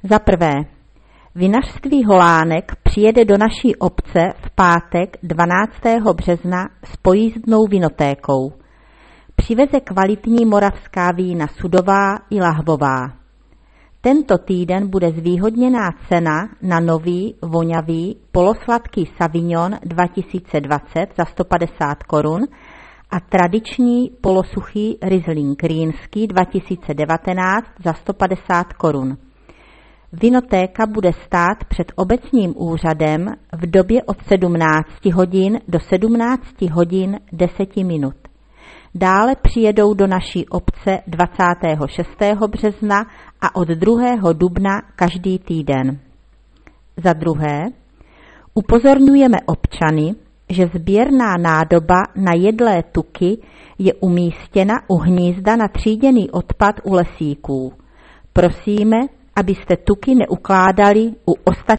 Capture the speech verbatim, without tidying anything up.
Za prvé, Vinařství Holánek přijede do naší obce v pátek dvanáctého března s pojízdnou vinotékou. Přiveze kvalitní moravská vína sudová i lahvová. Tento týden bude zvýhodněná cena na nový, voňavý, polosladký Savignon dva tisíce dvacet za sto padesát korun a tradiční polosuchý Riesling rýnský dva tisíce devatenáct za sto padesát korun. Vinotéka bude stát před obecním úřadem v době od sedmnácti hodin do sedmnácti hodin deset minut. Dále přijedou do naší obce dvacátého šestého března a od druhého dubna každý týden. Za druhé, upozorňujeme občany, že sběrná nádoba na jedlé tuky je umístěna u hnízda na tříděný odpad u lesíků. Prosíme, abyste tuky neukládali u ostatních